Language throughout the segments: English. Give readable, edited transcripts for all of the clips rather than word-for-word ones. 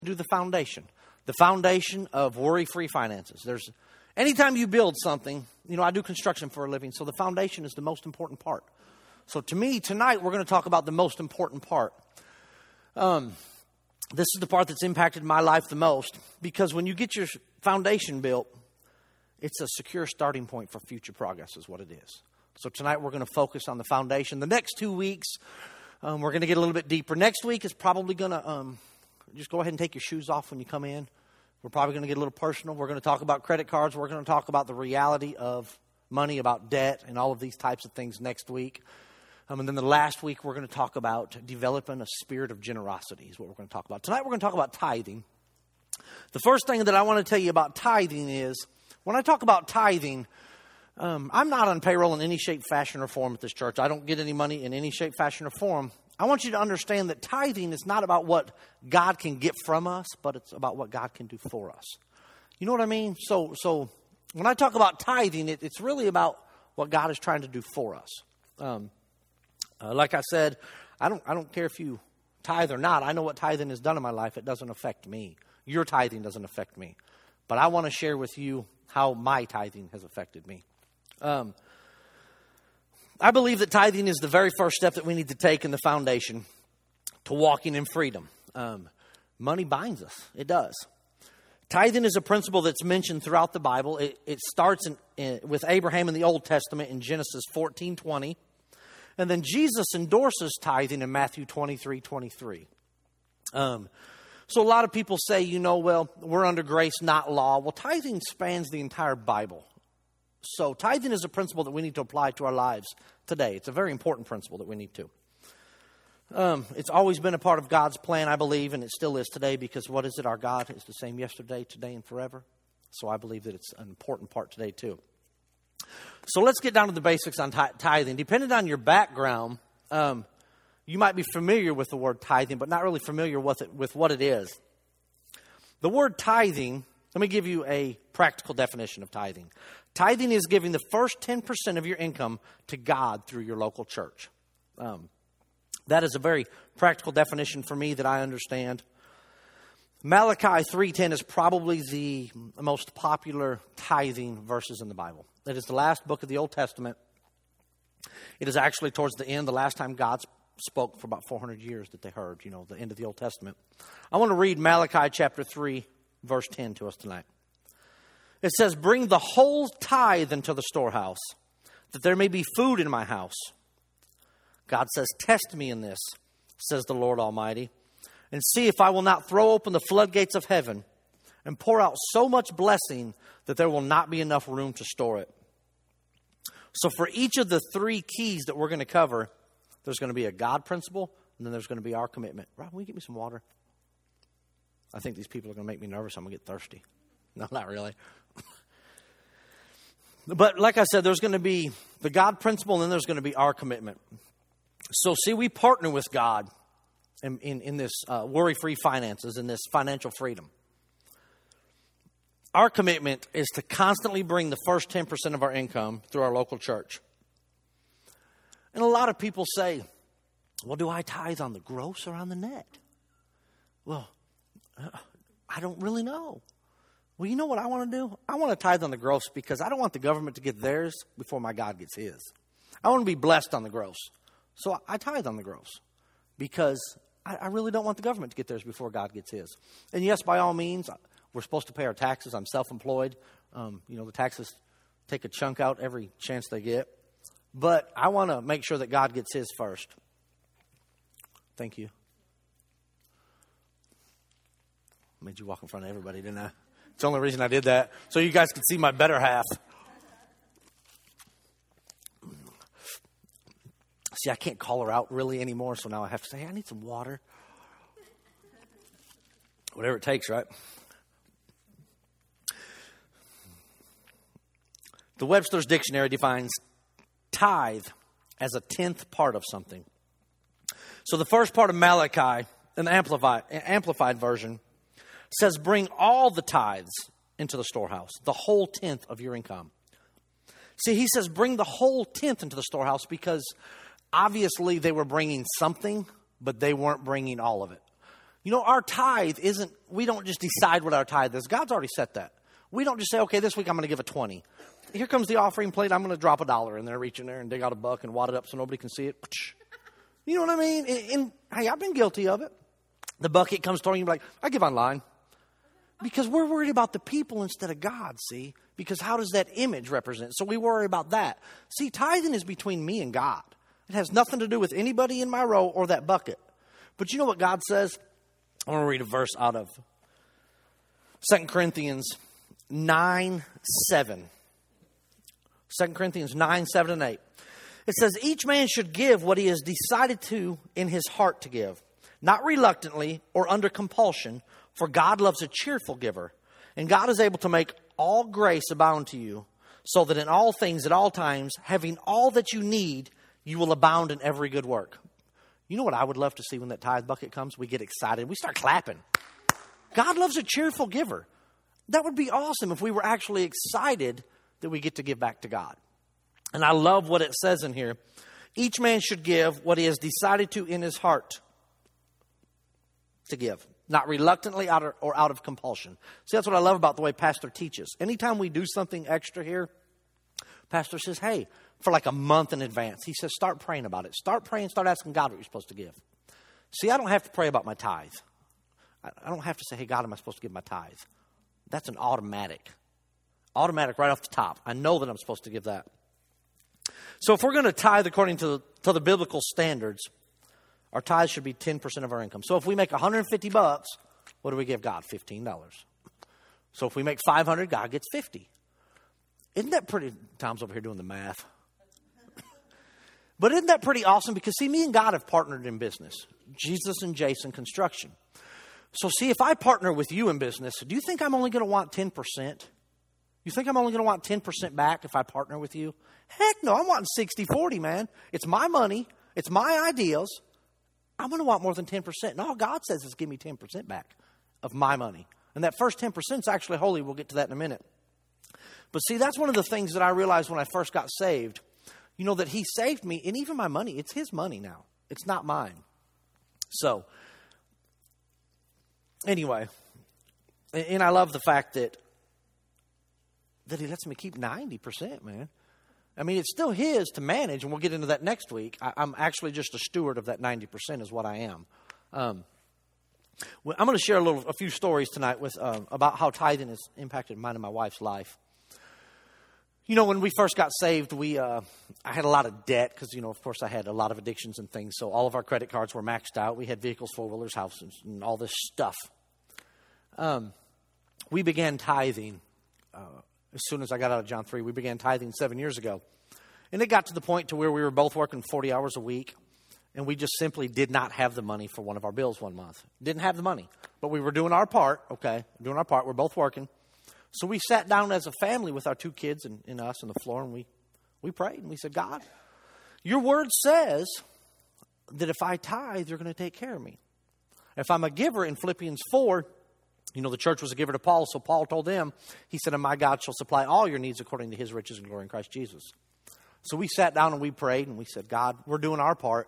do the foundation of worry-free finances. Anytime you build something, I do construction for a living, so the foundation is the most important part. So to me, tonight, we're going to talk about the most important part. This is the part that's impacted my life the most, because when you get your foundation built, it's a secure starting point for future progress is what it is. So tonight, we're going to focus on the foundation. The next 2 weeks, we're going to get a little bit deeper. Next week is probably going to... just go ahead and take your shoes off when you come in. We're probably going to get a little personal. We're going to talk about credit cards. We're going to talk about the reality of money, about debt, and all of these types of things next week. And then the last week, we're going to talk about developing a spirit of generosity is what we're going to talk about. Tonight, we're going to talk about tithing. The first thing that I want to tell you about tithing is, when I talk about tithing, I'm not on payroll in any shape, fashion, or form at this church. I don't get any money in any shape, fashion, or form. I want you to understand that tithing is not about what God can get from us, but it's about what God can do for us. You know what I mean? So when I talk about tithing, it's really about what God is trying to do for us. Like I said, I don't care if you tithe or not. I know what tithing has done in my life. It doesn't affect me. Your tithing doesn't affect me. But I want to share with you how my tithing has affected me. I believe that tithing is the very first step that we need to take in the foundation to walking in freedom. Money binds us. It does. Tithing is a principle that's mentioned throughout the Bible. It starts with Abraham in the Old Testament in Genesis 14:20. And then Jesus endorses tithing in Matthew 23:23. So a lot of people say, well, we're under grace, not law. Well, tithing spans the entire Bible. So tithing is a principle that we need to apply to our lives today. It's a very important principle that we need to. It's always been a part of God's plan, I believe, and it still is today, because what is it? Our God is the same yesterday, today, and forever. So I believe that it's an important part today, too. So let's get down to the basics on tithing. Depending on your background, you might be familiar with the word tithing, but not really familiar with what it is. The word tithing, let me give you a practical definition of tithing. Tithing is giving the first 10% of your income to God through your local church. That is a very practical definition for me that I understand. Malachi 3:10 is probably the most popular tithing verses in the Bible. It is the last book of the Old Testament. It is actually towards the end, the last time God spoke for about 400 years that they heard, the end of the Old Testament. I want to read Malachi chapter 3, verse 10 to us tonight. It says, "Bring the whole tithe into the storehouse, that there may be food in my house." God says, "Test me in this, says the Lord Almighty, and see if I will not throw open the floodgates of heaven and pour out so much blessing that there will not be enough room to store it." So for each of the three keys that we're going to cover, there's going to be a God principle, and then there's going to be our commitment. Rob, will you get me some water? I think these people are going to make me nervous. I'm going to get thirsty. No, not really. But like I said, there's going to be the God principle, and then there's going to be our commitment. So see, we partner with God in this worry-free finances, in this financial freedom. Our commitment is to constantly bring the first 10% of our income through our local church. And a lot of people say, well, do I tithe on the gross or on the net? Well, I don't really know. Well, you know what I want to do? I want to tithe on the gross because I don't want the government to get theirs before my God gets his. I want to be blessed on the gross. So I tithe on the gross because I really don't want the government to get theirs before God gets his. And yes, by all means, we're supposed to pay our taxes. I'm self-employed. The taxes take a chunk out every chance they get. But I want to make sure that God gets his first. Thank you. Made you walk in front of everybody, didn't I? It's the only reason I did that, so you guys could see my better half. See, I can't call her out really anymore, so now I have to say, hey, I need some water. Whatever it takes, right? The Webster's Dictionary defines tithe as a 10th part of something. So the first part of Malachi, in the amplified version, says bring all the tithes into the storehouse, the whole 10th of your income. See, he says bring the whole 10th into the storehouse because obviously they were bringing something, but they weren't bringing all of it. You know, our tithe isn't, we don't just decide what our tithe is. God's already set that. We don't just say, okay, this week I'm going to give a 20. Here comes the offering plate. I'm going to drop $1 in there, reach in there and dig out $1 and wad it up so nobody can see it. You know what I mean? And hey, I've been guilty of it. The bucket comes toward you and you're like, I give online. Because we're worried about the people instead of God, see? Because how does that image represent? So we worry about that. See, tithing is between me and God. It has nothing to do with anybody in my row or that bucket. But you know what God says? I want to read a verse out of 2 Corinthians 9:7. 2 Corinthians 9:7 and 8. It says, each man should give what he has decided to in his heart to give, not reluctantly or under compulsion, for God loves a cheerful giver. And God is able to make all grace abound to you, so that in all things at all times, having all that you need, you will abound in every good work. You know what I would love to see when that tithe bucket comes? We get excited. We start clapping. God loves a cheerful giver. That would be awesome if we were actually excited that we get to give back to God. And I love what it says in here. Each man should give what he has decided to in his heart to give, not reluctantly or out of compulsion. See, that's what I love about the way Pastor teaches. Anytime we do something extra here, Pastor says, hey, for like a month in advance, he says, start praying about it. Start praying, start asking God what you're supposed to give. See, I don't have to pray about my tithe. I don't have to say, hey, God, am I supposed to give my tithe? That's an automatic. Automatic right off the top. I know that I'm supposed to give that. So if we're going to tithe according to the biblical standards, our tithe should be 10% of our income. So if we make $150, what do we give God? $15. So if we make $500, God gets $50. Isn't that pretty? Tom's over here doing the math. But isn't that pretty awesome? Because see, me and God have partnered in business. Jesus and Jason Construction. So see, if I partner with you in business, do you think I'm only going to want 10%? You think I'm only going to want 10% back if I partner with you? Heck no, I'm wanting 60-40, man. It's my money. It's my ideas. I'm going to want more than 10%. And all God says is give me 10% back of my money. And that first 10% is actually holy. We'll get to that in a minute. But see, that's one of the things that I realized when I first got saved. You know, that he saved me, and even my money, it's his money now. It's not mine. So, anyway, and I love the fact that he lets me keep 90%, man. I mean, it's still his to manage, and we'll get into that next week. I'm actually just a steward of that 90% is what I am. I'm going to share a few stories tonight with about how tithing has impacted mine and my wife's life. You know, when we first got saved, I had a lot of debt because, you know, of course I had a lot of addictions and things. So all of our credit cards were maxed out. We had vehicles, four-wheelers, houses, and all this stuff. We began tithing as soon as I got out of John 3. We began tithing 7 years ago. And it got to the point to where we were both working 40 hours a week. And we just simply did not have the money for one of our bills one month. Didn't have the money. But we were doing our part, okay? Doing our part. We're both working. So we sat down as a family with our two kids and us on the floor, and we prayed. And we said, God, your word says that if I tithe, you're going to take care of me. If I'm a giver in Philippians 4, you know, the church was a giver to Paul, so Paul told them, he said, and my God shall supply all your needs according to his riches and glory in Christ Jesus. So we sat down and we prayed, and we said, God, we're doing our part.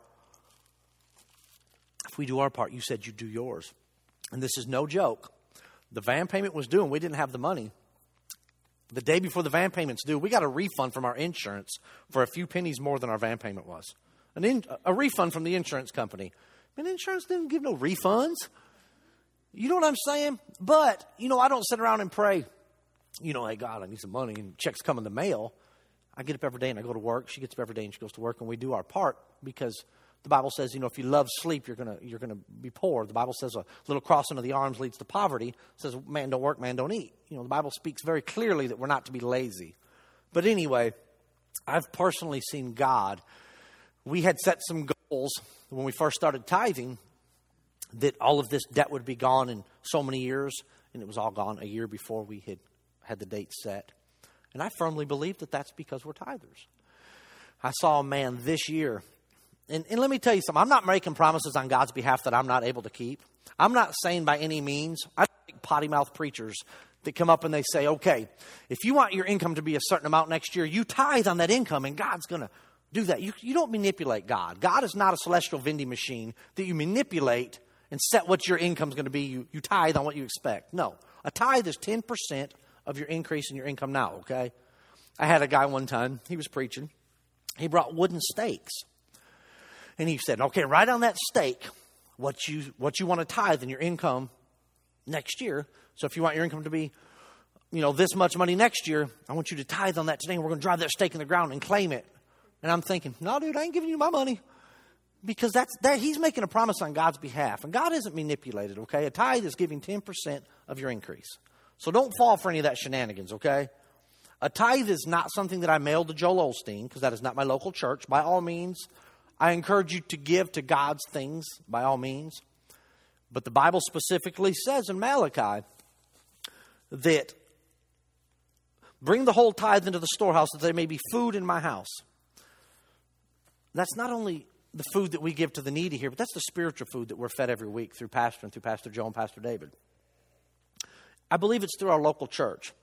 If we do our part, you said you do yours. And this is no joke. The van payment was due, and we didn't have the money. The day before the van payment's due, we got a refund from our insurance for a few pennies more than our van payment was. A refund from the insurance company. And insurance didn't give no refunds. You know what I'm saying? But, you know, I don't sit around and pray, you know, hey, God, I need some money, and checks come in the mail. I get up every day and I go to work. She gets up every day and she goes to work, and we do our part because the Bible says, you know, if you love sleep, you're gonna be poor. The Bible says a little crossing of the arms leads to poverty. It says, man don't work, man don't eat. You know, the Bible speaks very clearly that we're not to be lazy. But anyway, I've personally seen God. We had set some goals when we first started tithing that all of this debt would be gone in so many years, and it was all gone a year before we had the date set. And I firmly believe that that's because we're tithers. I saw a man this year. And let me tell you something. I'm not making promises on God's behalf that I'm not able to keep. I'm not saying by any means. I don't like potty mouth preachers that come up and they say, okay, if you want your income to be a certain amount next year, you tithe on that income and God's going to do that. You don't manipulate God. God is not a celestial vending machine that you manipulate and set what your income's going to be. You tithe on what you expect. No. A tithe is 10% of your increase in your income now, okay? I had a guy one time, he was preaching. He brought wooden stakes. And he said, okay, write on that stake what you want to tithe in your income next year. So if you want your income to be, this much money next year, I want you to tithe on that today, and we're going to drive that stake in the ground and claim it. And I'm thinking, no, dude, I ain't giving you my money. Because that he's making a promise on God's behalf. And God isn't manipulated, okay? A tithe is giving 10% of your increase. So don't fall for any of that shenanigans, okay? A tithe is not something that I mailed to Joel Osteen, because that is not my local church. By all means, I encourage you to give to God's things, by all means. But the Bible specifically says in Malachi that bring the whole tithe into the storehouse that there may be food in my house. That's not only the food that we give to the needy here, but that's the spiritual food that we're fed every week through Pastor and through Pastor Joe and Pastor David. I believe it's through our local church.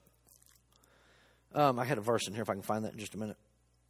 I had a verse in here, if I can find that in just a minute.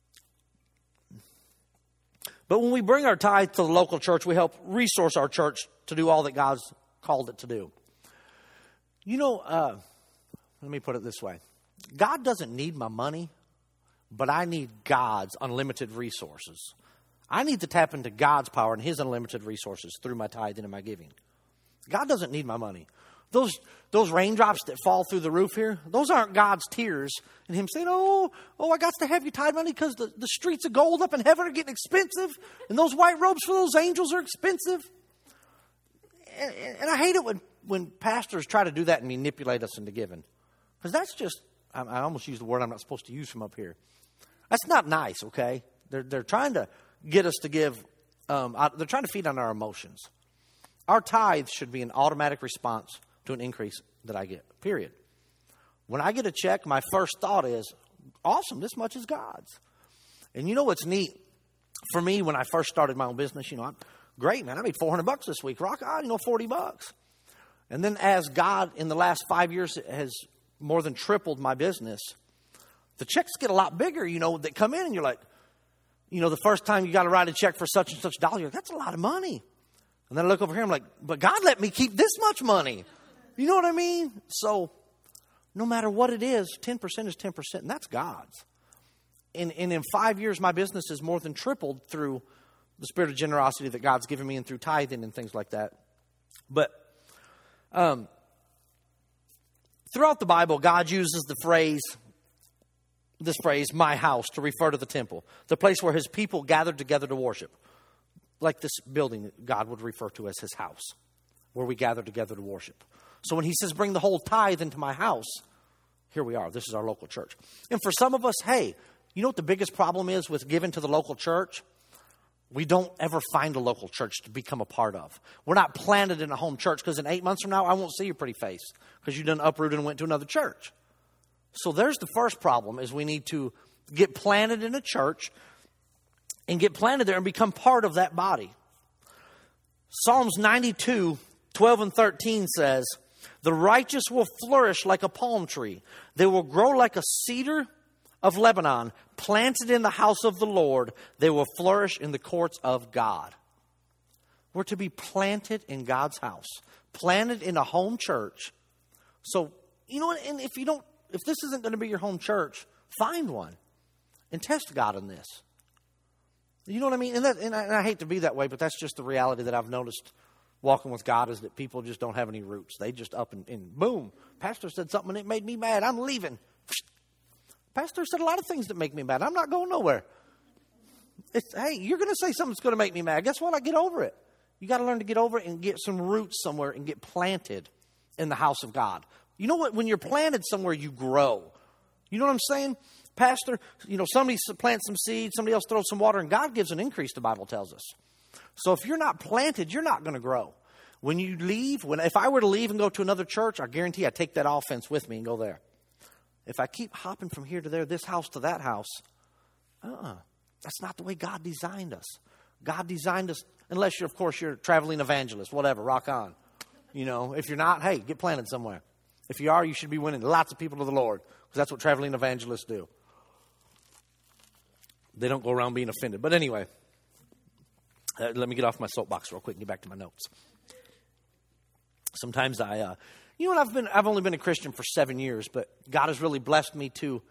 But when we bring our tithe to the local church, we help resource our church to do all that God's called it to do. Let me put it this way. God doesn't need my money, but I need God's unlimited resources. I need to tap into God's power and his unlimited resources through my tithing and my giving. God doesn't need my money. Those raindrops that fall through the roof here, those aren't God's tears and him saying, oh, I got to have you tithe money because the streets of gold up in heaven are getting expensive and those white robes for those angels are expensive. And I hate it when pastors try to do that and manipulate us into giving. Because that's just, I almost used the word I'm not supposed to use from up here. That's not nice, okay? They're trying to get us to give, they're trying to feed on our emotions. Our tithe should be an automatic response to an increase that I get, period. When I get a check, my first thought is, awesome, this much is God's. And you know what's neat? For me, when I first started my own business, I'm great, man. I made $400 this week. Rock on, $40. And then as God, in the last 5 years, has more than tripled my business, the checks get a lot bigger, that come in and you're like, the first time you got to write a check for such and such dollar, you're like, that's a lot of money. And then I look over here, I'm like, but God let me keep this much money. You know what I mean? So no matter what it is, 10% is 10%, and that's God's. And in 5 years, my business has more than tripled through the spirit of generosity that God's given me and through tithing and things like that. But throughout the Bible, God uses this phrase, my house, to refer to the temple, the place where his people gathered together to worship. Like this building that God would refer to as his house, where we gather together to worship. So when he says, bring the whole tithe into my house, here we are. This is our local church. And for some of us, hey, you know what the biggest problem is with giving to the local church? We don't ever find a local church to become a part of. We're not planted in a home church because in 8 months from now, I won't see your pretty face because you done uprooted and went to another church. So there's the first problem, is we need to get planted in a church and get planted there and become part of that body. Psalms 92, 12 and 13 says, the righteous will flourish like a palm tree. They will grow like a cedar of Lebanon, planted in the house of the Lord. They will flourish in the courts of God. We're to be planted in God's house, planted in a home church. So, and if this isn't going to be your home church, find one and test God in this. You know what I mean? And I hate to be that way, but that's just the reality that I've noticed walking with God, is that people just don't have any roots. They just up and boom, pastor said something and it made me mad. I'm leaving. Pastor said a lot of things that make me mad. I'm not going nowhere. Hey, you're going to say something that's going to make me mad. Guess what? I get over it. You got to learn to get over it and get some roots somewhere and get planted in the house of God. You know what? When you're planted somewhere, you grow. You know what I'm saying? Pastor, somebody plants some seeds, somebody else throws some water, and God gives an increase, the Bible tells us. So if you're not planted, you're not going to grow. When you leave, if I were to leave and go to another church, I guarantee I take that offense with me and go there. If I keep hopping from here to there, this house to that house, that's not the way God designed us. God designed us, unless you're a traveling evangelist, whatever, rock on. If you're not, hey, get planted somewhere. If you are, you should be winning lots of people to the Lord, because that's what traveling evangelists do. They don't go around being offended. But anyway, let me get off my soapbox real quick and get back to my notes. Sometimes I've only been a Christian for 7 years, but God has really blessed me to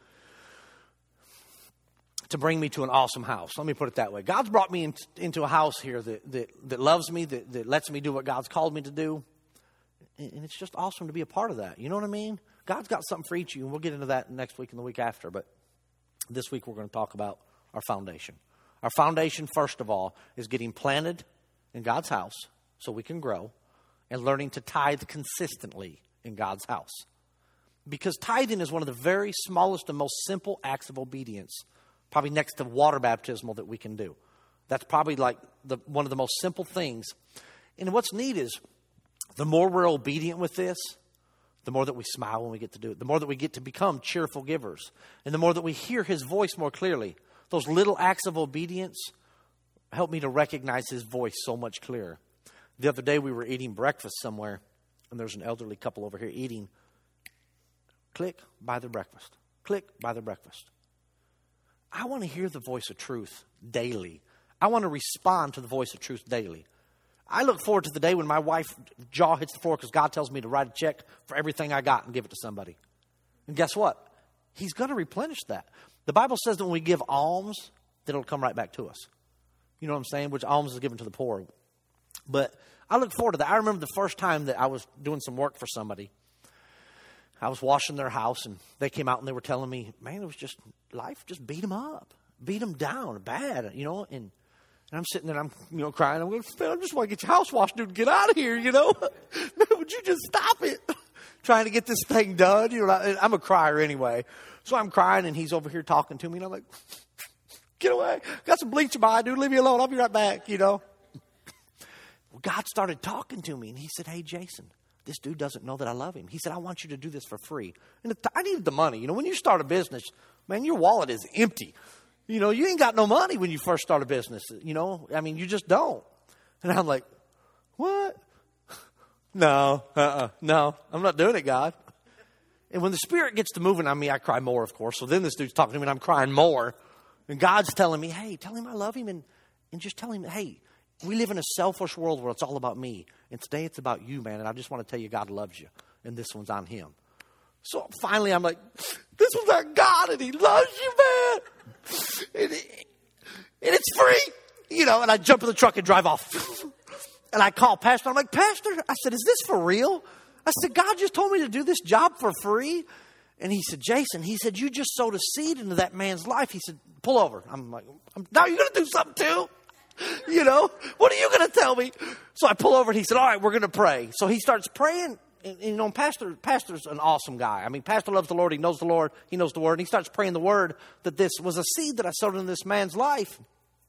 bring me to an awesome house. Let me put it that way. God's brought me into a house here that loves me, that lets me do what God's called me to do. And it's just awesome to be a part of that. You know what I mean? God's got something for each of you, and we'll get into that next week and the week after. But this week we're going to talk about our foundation. Our foundation, first of all, is getting planted in God's house so we can grow, and learning to tithe consistently in God's house. Because tithing is one of the very smallest and most simple acts of obedience, probably next to water baptismal, that we can do. That's probably like one of the most simple things. And what's neat is the more we're obedient with this, the more that we smile when we get to do it, the more that we get to become cheerful givers, and the more that we hear his voice more clearly. Those little acts of obedience help me to recognize his voice so much clearer. The other day we were eating breakfast somewhere, and there's an elderly couple over here eating. Click, buy their breakfast. Click, buy their breakfast. I want to hear the voice of truth daily. I want to respond to the voice of truth daily. I look forward to the day when my wife's jaw hits the floor because God tells me to write a check for everything I got and give it to somebody. And guess what? He's going to replenish that. The Bible says that when we give alms, that it'll come right back to us. You know what I'm saying? Which alms is given to the poor. But I look forward to that. I remember the first time that I was doing some work for somebody. I was washing their house, and they came out and they were telling me, man, it was just life just beat them up, beat them down bad, you know. And I'm sitting there, and I'm crying. I'm going, I just want to get your house washed, dude, get out of here, you know. Man, would you just stop it? Trying to get this thing done. You know, I'm a crier anyway. So I'm crying, and he's over here talking to me, and I'm like, get away. Got some bleach in my eye, dude. Leave me alone. I'll be right back, you know. Well, God started talking to me, and he said, hey, Jason, this dude doesn't know that I love him. He said, I want you to do this for free. And I needed the money. You know, when you start a business, man, your wallet is empty. You know, you ain't got no money when you first start a business. You know, I mean, you just don't. And I'm like, what? No, I'm not doing it, God. And when the Spirit gets to moving on me, I cry more, of course. So then this dude's talking to me, and I'm crying more. And God's telling me, hey, tell him I love him, and just tell him, hey, we live in a selfish world where it's all about me. And today it's about you, man. And I just want to tell you God loves you. And this one's on him. So finally I'm like, this one's on God, and he loves you, man. And it's free. You know, and I jump in the truck and drive off. And I call Pastor. I'm like, Pastor, I said, is this for real? I said, God just told me to do this job for free. And he said, Jason, he said, you just sowed a seed into that man's life. He said, pull over. I'm like, now you're going to do something too? You know, what are you going to tell me? So I pull over, and he said, all right, we're going to pray. So he starts praying. And, you know, Pastor's an awesome guy. I mean, Pastor loves the Lord. He knows the Lord. He knows the Word. And he starts praying the Word that this was a seed that I sowed in this man's life.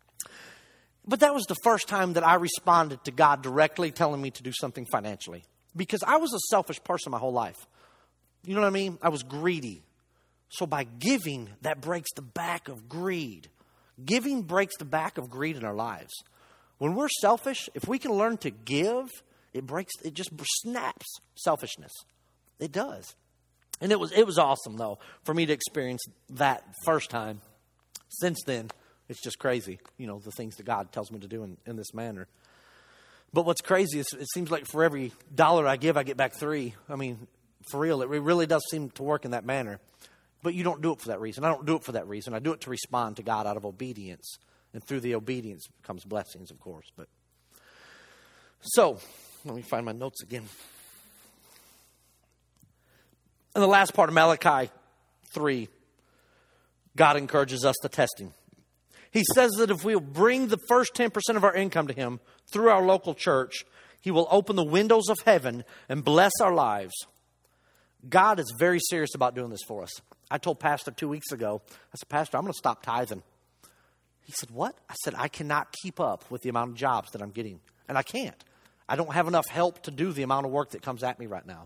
But that was the first time that I responded to God directly telling me to do something financially. Because I was a selfish person my whole life. You know what I mean? I was greedy. So by giving, that breaks the back of greed. Giving breaks the back of greed in our lives. When we're selfish, if we can learn to give, it just snaps selfishness. It does. And it was awesome, though, for me to experience that first time. Since then, it's just crazy, you know, the things that God tells me to do in this manner. But what's crazy is it seems like for every dollar I give, I get back 3. I mean, for real, it really does seem to work in that manner. But you don't do it for that reason. I don't do it for that reason. I do it to respond to God out of obedience. And through the obedience comes blessings, of course. But so, let me find my notes again. In the last part of Malachi 3, God encourages us to test him. He says that if we'll bring the first 10% of our income to him through our local church, he will open the windows of heaven and bless our lives. God is very serious about doing this for us. I told Pastor 2 weeks ago, I said, Pastor, I'm going to stop tithing. He said, what? I said, I cannot keep up with the amount of jobs that I'm getting. And I can't. I don't have enough help to do the amount of work that comes at me right now.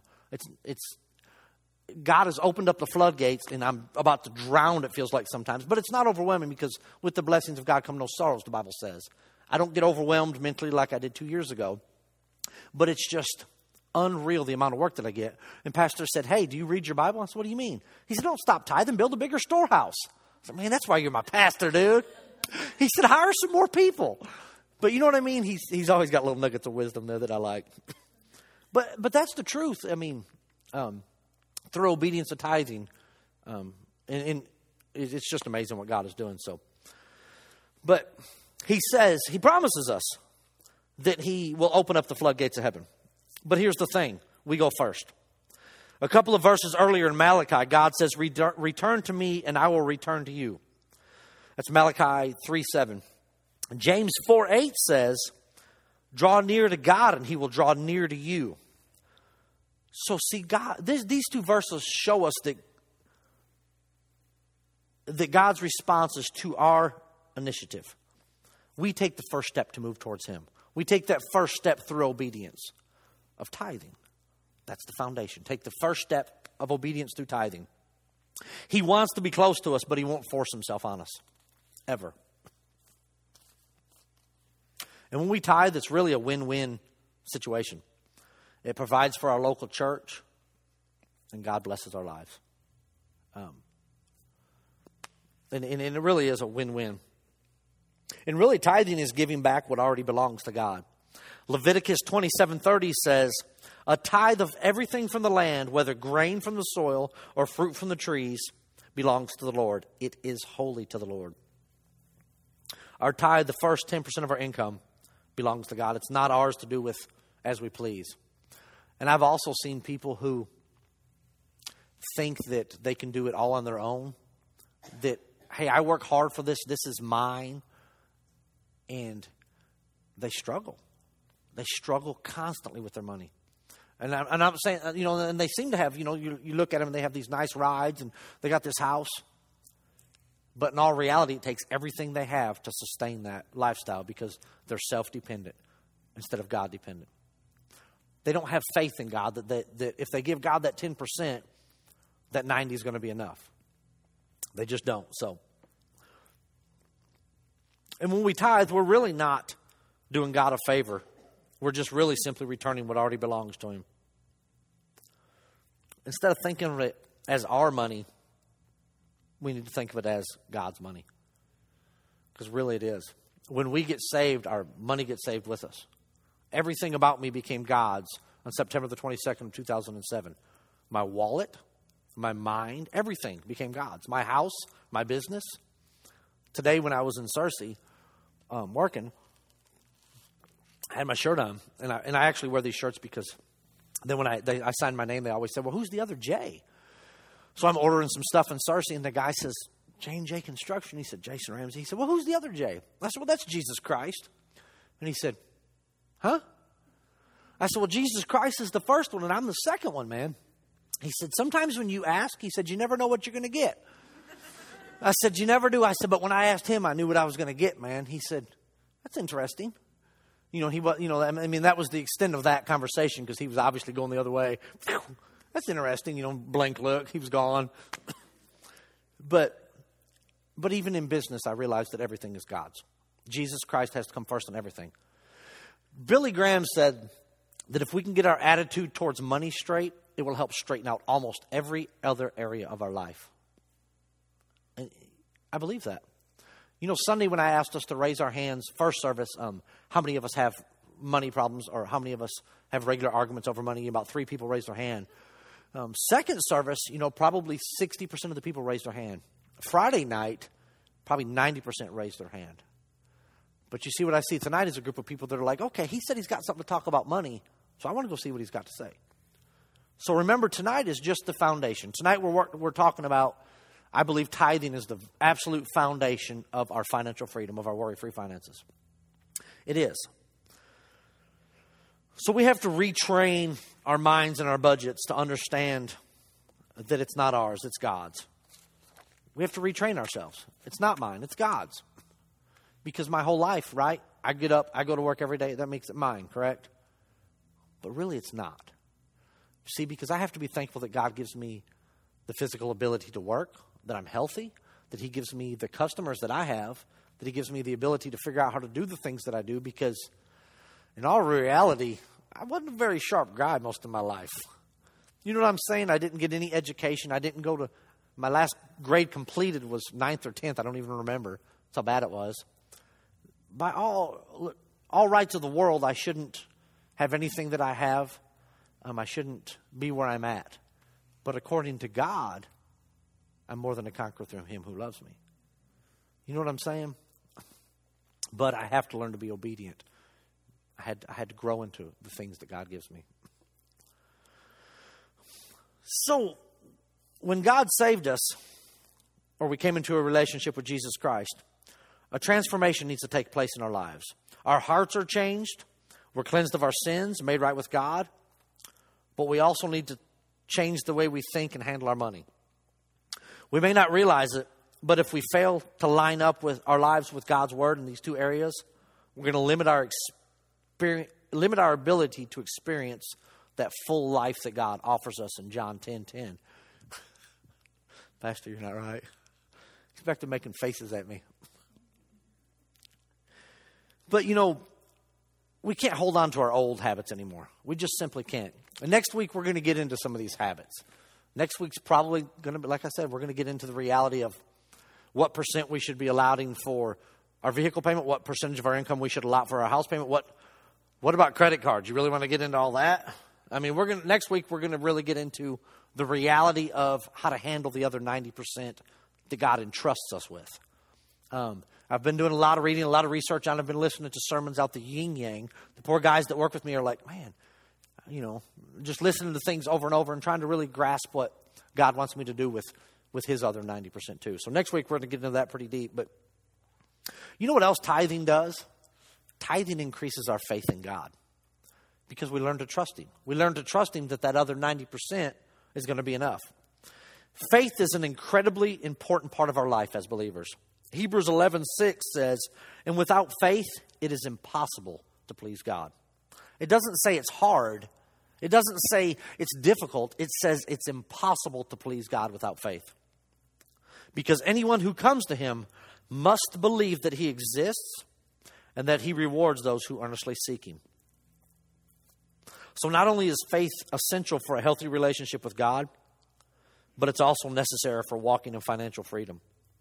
God has opened up the floodgates, and I'm about to drown, it feels like sometimes. But it's not overwhelming because with the blessings of God come no sorrows, the Bible says. I don't get overwhelmed mentally like I did 2 years ago. But it's just unreal the amount of work that I get. And Pastor said, hey, do you read your Bible? I said, what do you mean? He said, don't stop tithing, build a bigger storehouse. I said, man, that's why you're my pastor, dude. He said, hire some more people. But you know what I mean? He's always got little nuggets of wisdom there that I like. But that's the truth. I mean, through obedience to tithing, and it's just amazing what God is doing. So, but he promises us that he will open up the floodgates of heaven. But here's the thing. We go first. A couple of verses earlier in Malachi, God says, return to me and I will return to you. That's Malachi 3:7. James 4:8 says, draw near to God and he will draw near to you. So see, God, these two verses show us that God's response is to our initiative. We take the first step to move towards him. We take that first step through obedience of tithing. That's the foundation. Take the first step of obedience through tithing. He wants to be close to us, but he won't force himself on us. Ever. And when we tithe, it's really a win-win situation. It provides for our local church, and God blesses our lives. And it really is a win-win. And really, tithing is giving back what already belongs to God. Leviticus 27:30 says, a tithe of everything from the land, whether grain from the soil or fruit from the trees, belongs to the Lord. It is holy to the Lord. Our tithe, the first 10% of our income, belongs to God. It's not ours to do with as we please. And I've also seen people who think that they can do it all on their own. That, hey, I work hard for this. This is mine. And they struggle. They struggle constantly with their money. And I'm saying, and they seem to have, you look at them and they have these nice rides and they got this house. But in all reality, it takes everything they have to sustain that lifestyle because they're self-dependent instead of God-dependent. They don't have faith in God that if they give God that 10%, that 90 is going to be enough. They just don't. So, and when we tithe, we're really not doing God a favor. We're just really simply returning what already belongs to him. Instead of thinking of it as our money, we need to think of it as God's money. Because really it is. When we get saved, our money gets saved with us. Everything about me became God's on September the 22nd of 2007. My wallet, my mind, everything became God's. My house, my business. Today when I was in Searcy working, I had my shirt on. And I actually wear these shirts because then when I signed my name, they always said, well, who's the other J? So I'm ordering some stuff in Searcy, and the guy says, J&J Construction. He said, Jason Ramsey. He said, well, who's the other J? I said, well, that's Jesus Christ. And he said, huh? I said, well, Jesus Christ is the first one, and I'm the second one, man. He said, sometimes when you ask, he said, you never know what you're going to get. I said, you never do. I said, but when I asked him, I knew what I was going to get, man. He said, that's interesting. That was the extent of that conversation because he was obviously going the other way. That's interesting, blank look. He was gone. But even in business, I realized that everything is God's. Jesus Christ has to come first in everything. Billy Graham said that if we can get our attitude towards money straight, it will help straighten out almost every other area of our life. And I believe that. Sunday when I asked us to raise our hands, first service, how many of us have money problems or how many of us have regular arguments over money? About 3 people raised their hand. Second service, probably 60% of the people raised their hand. Friday night, probably 90% raised their hand. But you see what I see tonight is a group of people that are like, okay, he said he's got something to talk about money, so I want to go see what he's got to say. So remember, tonight is just the foundation. Tonight we're talking about, I believe tithing is the absolute foundation of our financial freedom, of our worry-free finances. It is. So we have to retrain our minds and our budgets to understand that it's not ours, it's God's. We have to retrain ourselves. It's not mine, it's God's. Because my whole life, right? I get up, I go to work every day, that makes it mine, correct? But really it's not. See, because I have to be thankful that God gives me the physical ability to work, that I'm healthy, that he gives me the customers that I have, that he gives me the ability to figure out how to do the things that I do, because in all reality, I wasn't a very sharp guy most of my life. You know what I'm saying? I didn't get any education. I didn't go to, my last grade completed was 9th or 10th. I don't even remember. That's how bad it was. By all rights of the world, I shouldn't have anything that I have. I shouldn't be where I'm at. But according to God, I'm more than a conqueror through him who loves me. You know what I'm saying? But I have to learn to be obedient. I had to grow into the things that God gives me. So, when God saved us, or we came into a relationship with Jesus Christ, a transformation needs to take place in our lives. Our hearts are changed. We're cleansed of our sins, made right with God. But we also need to change the way we think and handle our money. We may not realize it, but if we fail to line up with our lives with God's Word in these two areas, we're going to limit our ability to experience that full life that God offers us in John 10:10. Pastor, you're not right. He's back to making faces at me. But, we can't hold on to our old habits anymore. We just simply can't. And next week, we're going to get into some of these habits. Next week's probably going to be, like I said, we're going to get into the reality of what percent we should be allowing for our vehicle payment, what percentage of our income we should allot for our house payment. What about credit cards? You really want to get into all that? I mean, next week, we're going to really get into the reality of how to handle the other 90% that God entrusts us with. I've been doing a lot of reading, a lot of research on it. I've been listening to sermons out the yin yang. The poor guys that work with me are like, man, just listening to things over and over and trying to really grasp what God wants me to do with his other 90% too. So next week, we're going to get into that pretty deep. But you know what else tithing does? Tithing increases our faith in God because we learn to trust him. We learn to trust him that other 90% is going to be enough. Faith is an incredibly important part of our life as believers. Hebrews 11:6 says, and without faith, it is impossible to please God. It doesn't say it's hard. It doesn't say it's difficult. It says it's impossible to please God without faith. Because anyone who comes to him must believe that he exists and that he rewards those who earnestly seek him. So not only is faith essential for a healthy relationship with God, but it's also necessary for walking in financial freedom.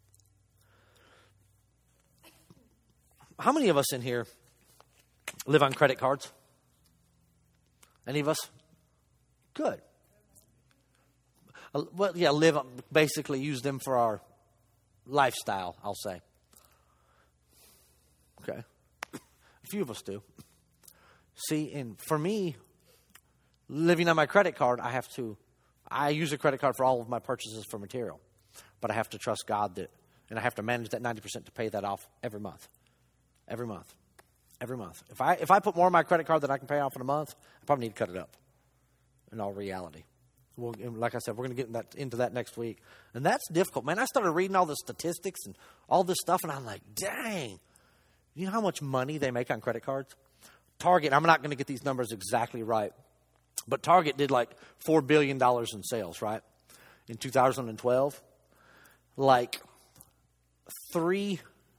How many of us in here live on credit cards? Any of us? Good. Well, yeah, basically use them for our lifestyle, I'll say. Okay. A few of us do. See, and for me, living on my credit card, I use a credit card for all of my purchases for material. But I have to trust God and I have to manage that 90% to pay that off every month. Every month. Every month. If I put more on my credit card than I can pay off in a month, I probably need to cut it up. In all reality. Well, like I said, we're going to get into that next week. And that's difficult. Man, I started reading all the statistics and all this stuff, and I'm like, dang. You know how much money they make on credit cards? Target, I'm not going to get these numbers exactly right, but Target did like $4 billion in sales, right? In 2012. Like 4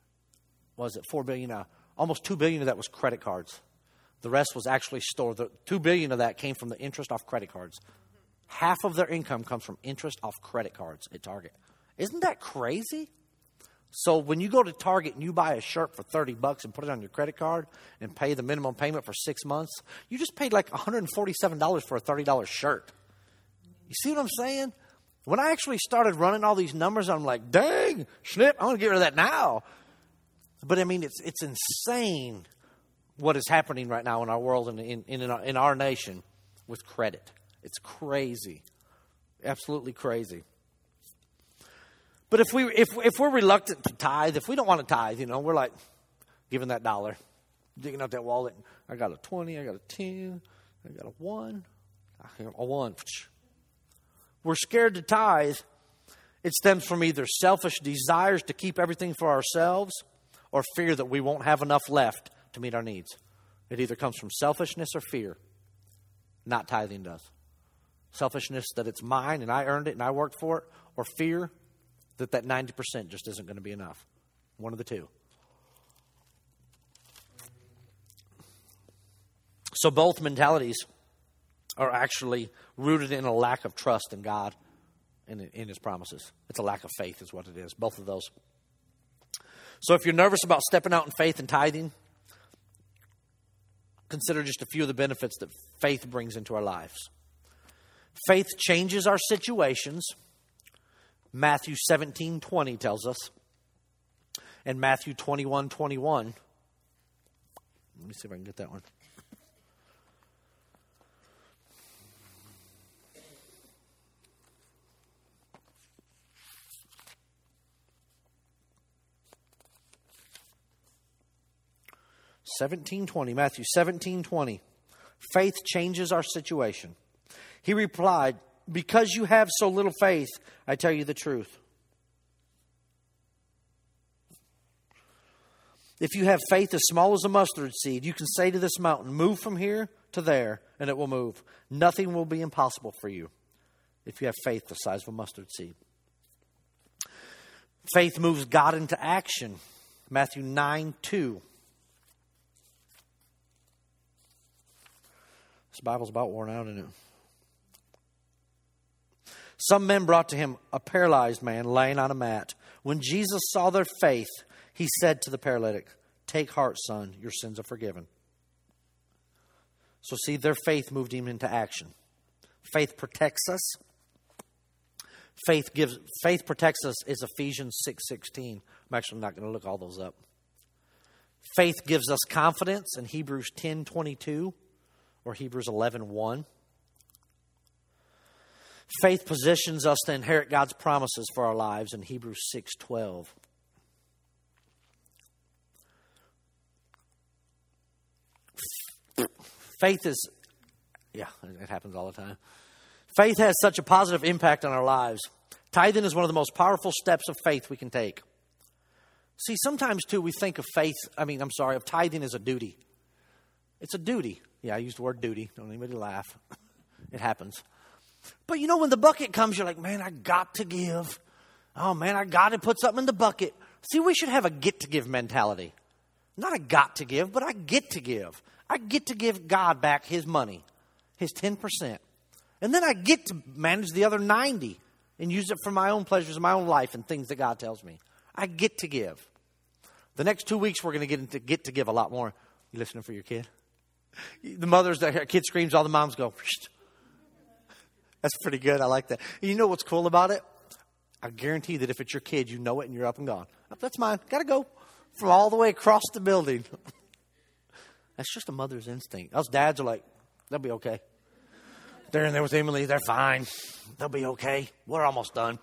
billion? Almost $2 billion of that was credit cards. The rest was actually stored. The $2 billion of that came from the interest off credit cards. Half of their income comes from interest off credit cards at Target. Isn't that crazy? So when you go to Target and you buy a shirt for $30 and put it on your credit card and pay the minimum payment for 6 months, you just paid like $147 for a $30 shirt. You see what I'm saying? When I actually started running all these numbers, I'm like, dang, snip, I want to get rid of that now. But I mean, it's insane what is happening right now in our world and in our nation with credit. It's crazy. Absolutely crazy. But if we're reluctant to tithe, if we don't want to tithe, we're like giving that dollar, digging out that wallet. I got a 20, I got a 10, I got a 1, a 1. We're scared to tithe. It stems from either selfish desires to keep everything for ourselves or fear that we won't have enough left to meet our needs. It either comes from selfishness or fear. Not tithing does. Selfishness that it's mine and I earned it and I worked for it, or fear that 90% just isn't going to be enough. One of the two. So both mentalities are actually rooted in a lack of trust in God and in his promises. It's a lack of faith is what it is, both of those. So if you're nervous about stepping out in faith and tithing, consider just a few of the benefits that faith brings into our lives. Faith changes our situations. Matthew 17:20 tells us. And Matthew 21:21. Let me see if I can get that one. Matthew 17:20. Faith changes our situation. He replied, because you have so little faith, I tell you the truth. If you have faith as small as a mustard seed, you can say to this mountain, move from here to there, and it will move. Nothing will be impossible for you if you have faith the size of a mustard seed. Faith moves God into action. Matthew 9:2. This Bible's about worn out, isn't it? Some men brought to him a paralyzed man laying on a mat. When Jesus saw their faith, he said to the paralytic, take heart, son, your sins are forgiven. So see, their faith moved him into action. Faith protects us. Faith protects us is Ephesians 6:16. I'm actually not going to look all those up. Faith gives us confidence in Hebrews 10:22 or Hebrews 11:1. Faith positions us to inherit God's promises for our lives in Hebrews 6:12. Faith is, it happens all the time. Faith has such a positive impact on our lives. Tithing is one of the most powerful steps of faith we can take. See, sometimes too we think of of tithing as a duty. It's a duty. Yeah, I used the word duty. Don't anybody laugh. It happens. But you know, when the bucket comes, you're like, man, I got to give. Oh man, I got to put something in the bucket. See, we should have a get to give mentality. Not a got to give, but I get to give. I get to give God back his money, his 10%. And then I get to manage the other 90 and use it for my own pleasures in my own life and things that God tells me. I get to give. The next 2 weeks, we're going to get to give a lot more. You listening for your kid? The mothers, the kid screams, all the moms go, psst. That's pretty good. I like that. And you know what's cool about it? I guarantee that if it's your kid, you know it and you're up and gone. That's mine. Got to go from all the way across the building. That's just a mother's instinct. Us dads are like, they'll be okay. They're in there with Emily. They're fine. They'll be okay. We're almost done.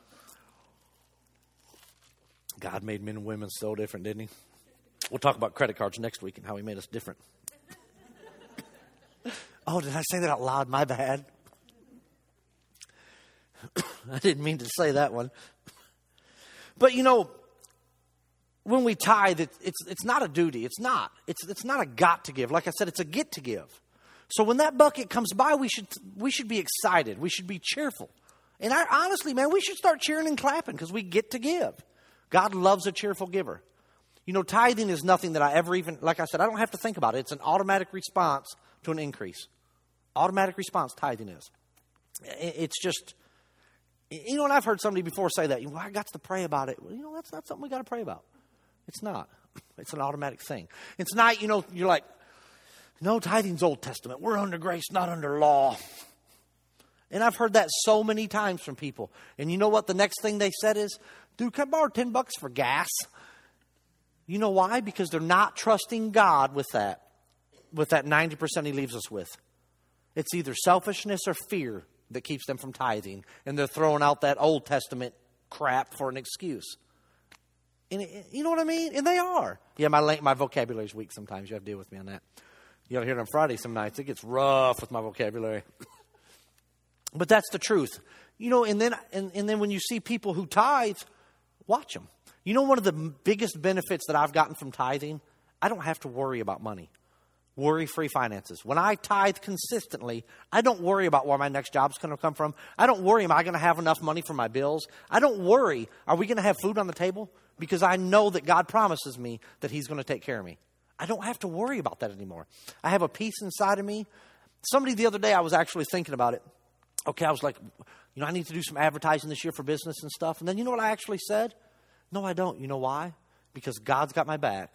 God made men and women so different, didn't he? We'll talk about credit cards next week and how he made us different. Oh, did I say that out loud? My bad. I didn't mean to say that one. But you know, when we tithe, it's not a duty. It's not. It's not a got to give. Like I said, it's a get to give. So when that bucket comes by, we should be excited. We should be cheerful. And honestly, man, we should start cheering and clapping because we get to give. God loves a cheerful giver. You know, tithing is nothing that I ever even, like I said, I don't have to think about it. It's an automatic response to an increase. Automatic response, tithing is. It's just, you know, and I've heard somebody before say that, well, I got to pray about it. Well, you know, that's not something we got to pray about. It's not. It's an automatic thing. It's not, you know, you're like, no, tithing's Old Testament. We're under grace, not under law. And I've heard that so many times from people. And you know what the next thing they said is, dude, can I borrow $10 for gas? You know why? Because they're not trusting God with that 90% he leaves us with. It's either selfishness or fear that keeps them from tithing. And they're throwing out that Old Testament crap for an excuse. And you know what I mean? And they are. Yeah, my vocabulary's weak sometimes. You have to deal with me on that. You ought to hear it on Friday some nights. It gets rough with my vocabulary. But that's the truth. You know, and then when you see people who tithe, watch them. You know, one of the biggest benefits that I've gotten from tithing, I don't have to worry about money. Worry-free finances. When I tithe consistently, I don't worry about where my next job's going to come from. I don't worry, am I going to have enough money for my bills? I don't worry, are we going to have food on the table? Because I know that God promises me that he's going to take care of me. I don't have to worry about that anymore. I have a peace inside of me. Somebody the other day, I was actually thinking about it. Okay, I was like, you know, I need to do some advertising this year for business and stuff. And then you know what I actually said? No, I don't. You know why? Because God's got my back.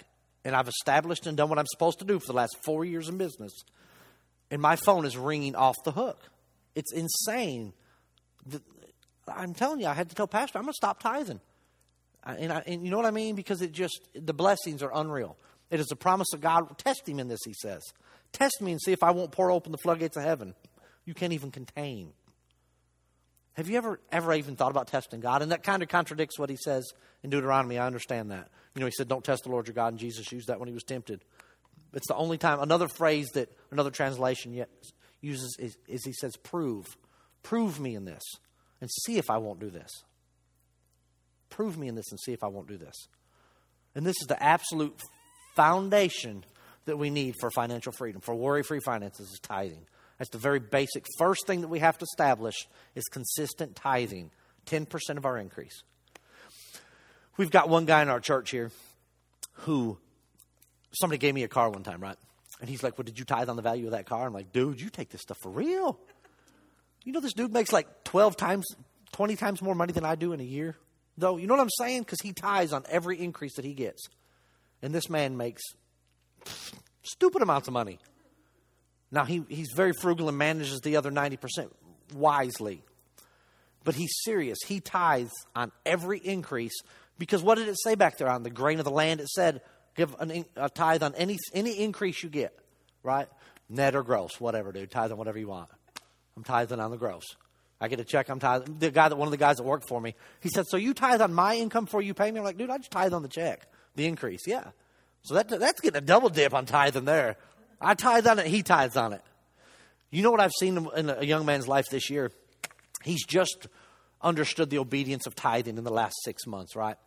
and I've established and done what I'm supposed to do for the last 4 years in business, and my phone is ringing off the hook. It's insane. I'm telling you, I had to tell Pastor, I'm going to stop tithing. And you know what I mean? Because the blessings are unreal. It is a promise of God. Test him in this, he says. Test me and see if I won't pour open the floodgates of heaven. You can't even contain. Have you ever even thought about testing God? And that kind of contradicts what he says in Deuteronomy. I understand that. You know, he said, don't test the Lord your God, and Jesus used that when he was tempted. It's the only time. Another phrase that another translation yet uses is he says, prove. Prove me in this and see if I won't do this. Prove me in this and see if I won't do this. And this is the absolute foundation that we need for financial freedom, for worry-free finances, is tithing. That's the very basic first thing that we have to establish is consistent tithing, 10% of our increase. We've got one guy in our church here who, somebody gave me a car one time, right? And he's like, well, did you tithe on the value of that car? I'm like, dude, you take this stuff for real. You know this dude makes like 12 times, 20 times more money than I do in a year? Though, you know what I'm saying? Because he tithes on every increase that he gets. And this man makes stupid amounts of money. Now, he's very frugal and manages the other 90% wisely. But he's serious. He tithes on every increase. Because what did it say back there on the grain of the land? It said, give a tithe on any increase you get, right? Net or gross, whatever, dude. Tithe on whatever you want. I'm tithing on the gross. I get a check, I'm tithing. One of the guys that worked for me, he said, so you tithe on my income before you pay me? I'm like, dude, I just tithe on the check, the increase. Yeah. So that's getting a double dip on tithing there. I tithe on it, he tithes on it. You know what I've seen in a young man's life this year? He's just understood the obedience of tithing in the last 6 months, right?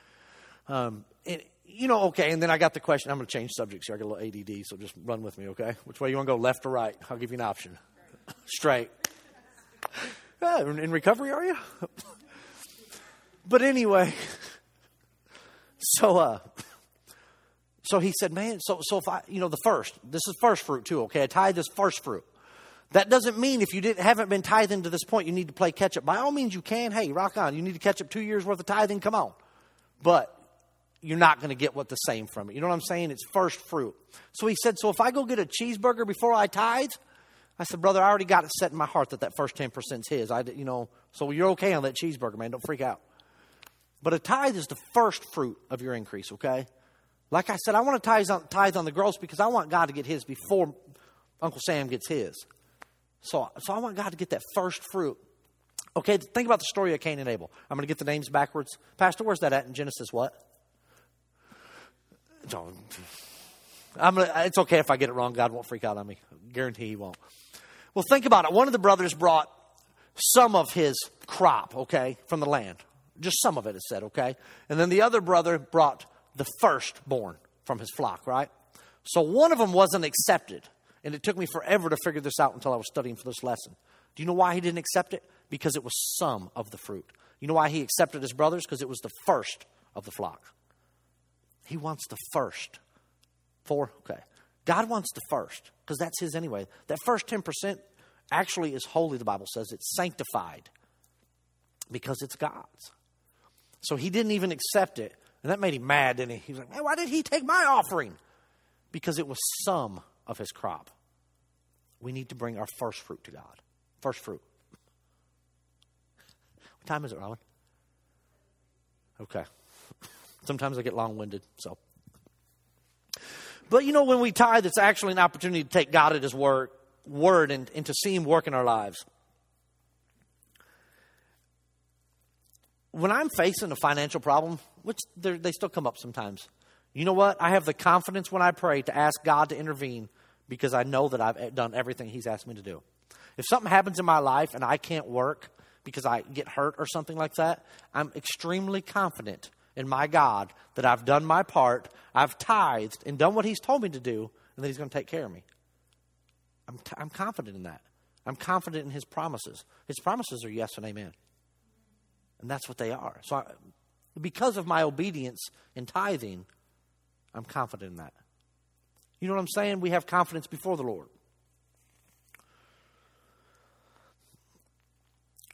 Okay, and then I got the question. I'm going to change subjects here. I got a little ADD, so just run with me, okay? Which way you want to go, left or right? I'll give you an option. Straight. In recovery, are you? But anyway, so he said, man, so if I, this is first fruit too, okay? A tithe is first fruit. That doesn't mean if you haven't been tithing to this point, you need to play catch up. By all means, you can. Hey, rock on. You need to catch up 2 years worth of tithing. Come on. But you're not going to get the same from it. You know what I'm saying? It's first fruit. So he said, so if I go get a cheeseburger before I tithe, I said, brother, I already got it set in my heart that first 10% is his. So you're okay on that cheeseburger, man. Don't freak out. But a tithe is the first fruit of your increase, okay? Like I said, I want to tithe on the gross because I want God to get his before Uncle Sam gets his. So I want God to get that first fruit. Okay, think about the story of Cain and Abel. I'm going to get the names backwards. Pastor, where's that at in Genesis what? It's okay if I get it wrong. God won't freak out on me. Guarantee he won't. Well, think about it. One of the brothers brought some of his crop, okay, from the land. Just some of it, it said, okay? And then the other brother brought the firstborn from his flock, right? So one of them wasn't accepted. And it took me forever to figure this out until I was studying for this lesson. Do you know why he didn't accept it? Because it was some of the fruit. You know why he accepted his brothers? Because it was the first of the flock. He wants the first. Okay. God wants the first because that's his anyway. That first 10% actually is holy, the Bible says. It's sanctified because it's God's. So he didn't even accept it. And that made him mad, didn't he? He was like, man, why did he take my offering? Because it was some of his crop. We need to bring our first fruit to God. First fruit. What time is it, Robin? Okay. Sometimes I get long-winded, so. But when we tithe, it's actually an opportunity to take God at his word and to see him work in our lives. When I'm facing a financial problem, which they still come up sometimes, you know what? I have the confidence when I pray to ask God to intervene because I know that I've done everything he's asked me to do. If something happens in my life and I can't work because I get hurt or something like that, I'm extremely confident in my God that I've done my part, I've tithed and done what he's told me to do, and that he's going to take care of me. I'm confident in that. I'm confident in his promises. His promises are yes and amen. And that's what they are. So because of my obedience in tithing, I'm confident in that. You know what I'm saying? We have confidence before the Lord.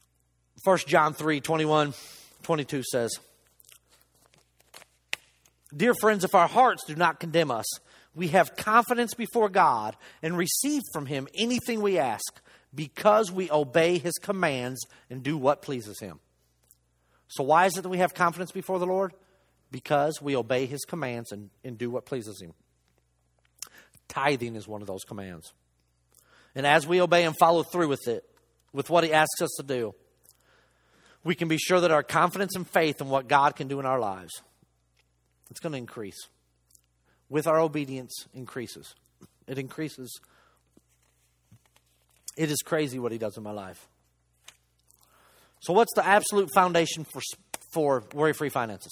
1 John 3:21-22 says, Dear friends, if our hearts do not condemn us, we have confidence before God and receive from him anything we ask because we obey his commands and do what pleases him. So why is it that we have confidence before the Lord? Because we obey his commands and do what pleases him. Tithing is one of those commands. And as we obey and follow through with it, with what he asks us to do, we can be sure that our confidence and faith in what God can do in our lives, it's going to increase. With our obedience, increases. It increases. It is crazy what he does in my life. So what's the absolute foundation for worry-free finances?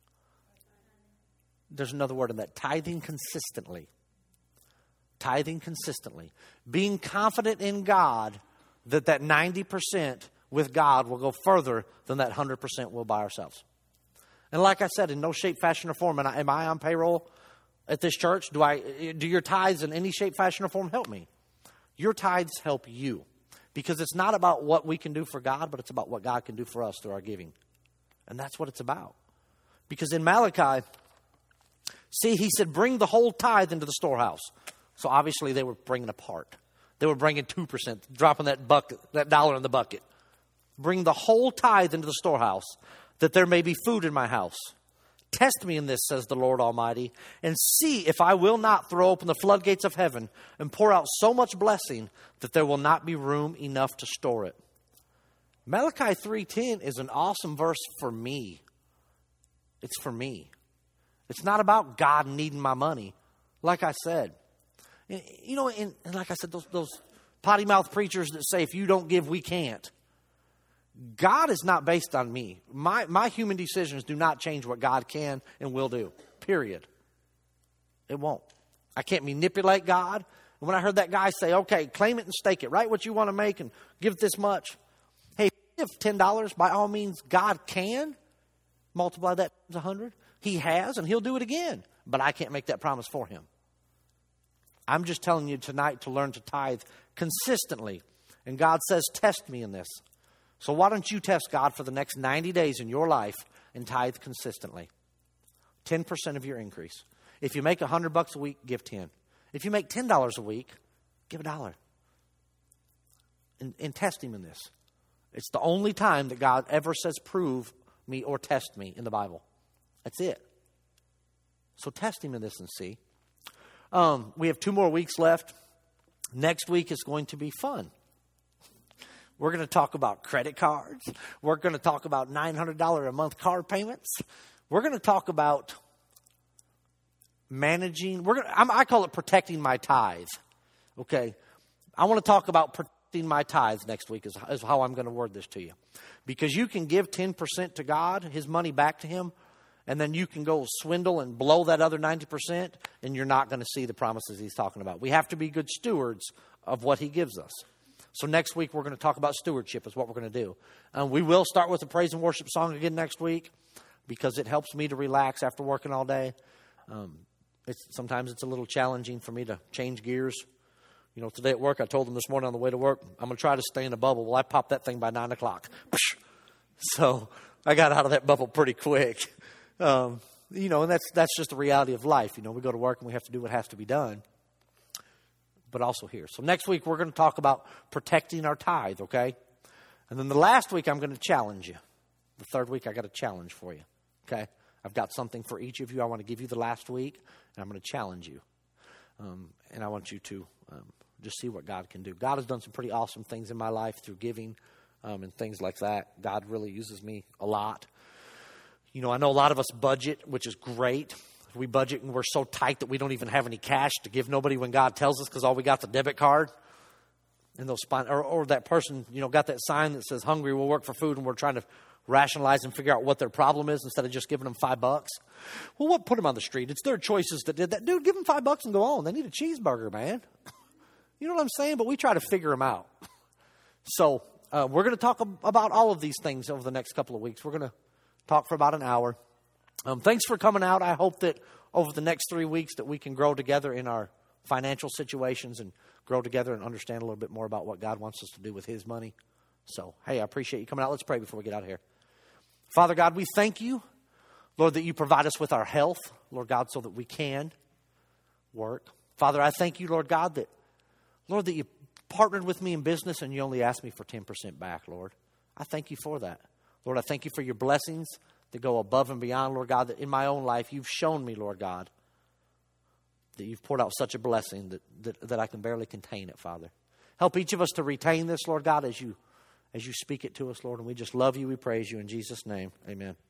There's another word in that. Tithing consistently. Tithing consistently. Being confident in God that 90% with God will go further than that 100% will by ourselves. And like I said, in no shape, fashion, or form, am I on payroll at this church? Do your tithes in any shape, fashion, or form help me? Your tithes help you. Because it's not about what we can do for God, but it's about what God can do for us through our giving. And that's what it's about. Because in Malachi, see, he said, bring the whole tithe into the storehouse. So obviously they were bringing a part. They were bringing 2%, dropping that dollar in the bucket. Bring the whole tithe into the storehouse, that there may be food in my house. Test me in this, says the Lord Almighty, and see if I will not throw open the floodgates of heaven and pour out so much blessing that there will not be room enough to store it. Malachi 3:10 is an awesome verse for me. It's for me. It's not about God needing my money. Like I said, you know, and like I said, those potty mouth preachers that say, if you don't give, we can't. God is not based on me. My human decisions do not change what God can and will do, period. It won't. I can't manipulate God. And when I heard that guy say, okay, claim it and stake it, write what you want to make and give this much. Hey, give $10, by all means, God can multiply that times 100. He has, and he'll do it again. But I can't make that promise for him. I'm just telling you tonight to learn to tithe consistently. And God says, test me in this. So why don't you test God for the next 90 days in your life and tithe consistently? 10% of your increase. If you make $100 a week, give 10. If you make $10 a week, give $1. And test him in this. It's the only time that God ever says prove me or test me in the Bible. That's it. So test him in this and see. We have 2 more weeks left. Next week is going to be fun. We're going to talk about credit cards. We're going to talk about $900 a month car payments. We're going to talk about managing. I call it protecting my tithe. Okay. I want to talk about protecting my tithes next week is how I'm going to word this to you. Because you can give 10% to God, his money back to him, and then you can go swindle and blow that other 90%, and you're not going to see the promises he's talking about. We have to be good stewards of what he gives us. So next week, we're going to talk about stewardship is what we're going to do. We will start with a praise and worship song again next week because it helps me to relax after working all day. Sometimes it's a little challenging for me to change gears. You know, today at work, I told them this morning on the way to work, I'm going to try to stay in a bubble. Well, I popped that thing by 9 o'clock. So I got out of that bubble pretty quick. And that's just the reality of life. You know, we go to work and we have to do what has to be done. But also here. So next week, we're going to talk about protecting our tithe, okay? And then the last week, I'm going to challenge you. The third week, I got a challenge for you, okay? I've got something for each of you I want to give you the last week, and I'm going to challenge you. And I want you to just see what God can do. God has done some pretty awesome things in my life through giving and things like that. God really uses me a lot. You know, I know a lot of us budget, which is great. We budget and we're so tight that we don't even have any cash to give nobody when God tells us because all we got is a debit card. And those or that person, you know, got that sign that says hungry will work for food, and we're trying to rationalize and figure out what their problem is instead of just giving them $5. Well, what put them on the street? It's their choices that did that. Dude, give them $5 and go on. They need a cheeseburger, man. You know what I'm saying? But we try to figure them out. So we're going to talk about all of these things over the next couple of weeks. We're going to talk for about an hour. Thanks for coming out. I hope that over the next 3 weeks that we can grow together in our financial situations and grow together and understand a little bit more about what God wants us to do with his money. So, hey, I appreciate you coming out. Let's pray before we get out of here. Father God, we thank you Lord, that you provide us with our health, Lord God, so that we can work. Father, I thank you, Lord God, that you partnered with me in business and you only asked me for 10% back, Lord. I thank you for that. Lord, I thank you for your blessings that go above and beyond, Lord God, that in my own life you've shown me, Lord God, that you've poured out such a blessing that I can barely contain it, Father. Help each of us to retain this, Lord God, as you speak it to us, Lord. And we just love you. We praise you in Jesus' name. Amen.